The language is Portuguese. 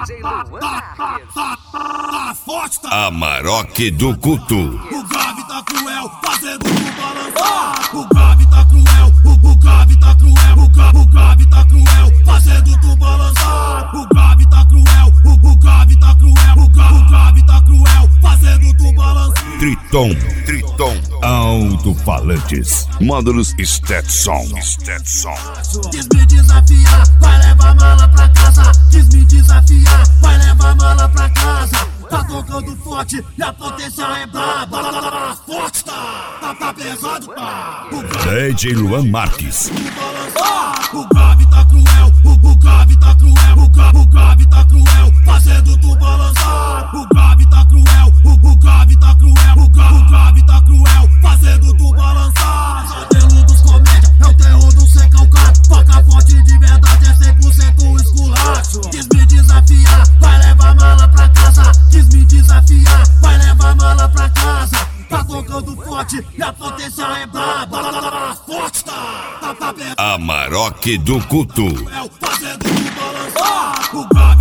Amarok do Culto. O grave tá cruel, fazendo tu balançar. O grave tá cruel, o grave tá cruel, o grave tá cruel, fazendo tu balançar. O grave tá cruel, o grave tá cruel, o grave tá cruel, fazendo tu balançar. Triton, alto-falantes, módulos Stetson. Quis me desafiar, vai levar mala pra casa. Quis me desafiar, vai levar mala pra casa. Tá tocando forte e a potência é braba. Forte tá pesado, tá. DJ Luan Marques. O grave tá cruel, o grave tá cruel, o grave tá cruel, fazendo tu balançar. O grave tá cruel, o grave tá cruel, o grave tá cruel, fazendo tu balançar. Modelo dos comédia, é o terror do sem calcado. Foca forte de verdade, é 100% esculacho. Quis me desafiar, vai levar mala pra casa. Quis me desafiar, vai levar mala pra casa. Tá tocando forte e a potência é braba. Forte tá pesado. Amarok do Culto. Fazendo tu balançar.